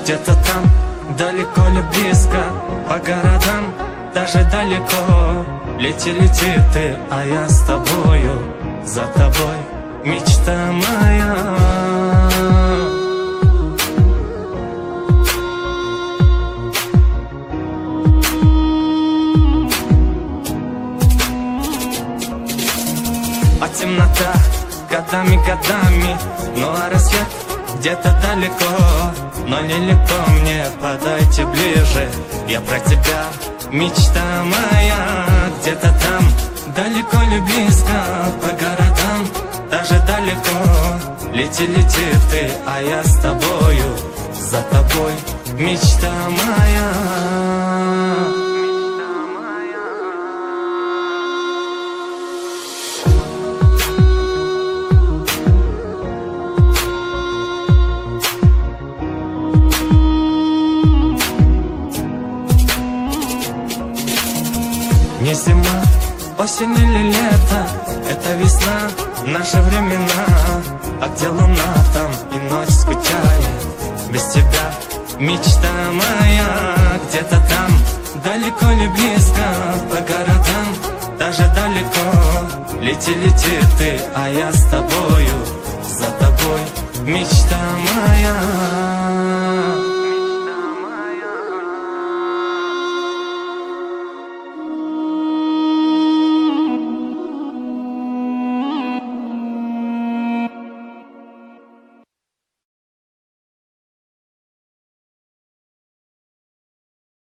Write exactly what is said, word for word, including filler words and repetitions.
где-то там, далеко ли близко, по городам, даже далеко. Лети, лети ты, а я с тобою, за тобой, мечта моя. А темнота годами, годами, ну а рассвет где-то далеко. Но нелегко мне, подойти ближе, я про тебя, мечта моя. Где-то там, далеко ли близко, по городам, даже далеко. Лети, лети ты, а я с тобою, за тобой, мечта моя. Не зима, осень или лето, это весна, наши времена. А где луна там и ночь скучает, без тебя, мечта моя. Где-то там, далеко ли близко, по городам, даже далеко. Лети, лети ты, а я с тобою, за тобой, мечта моя.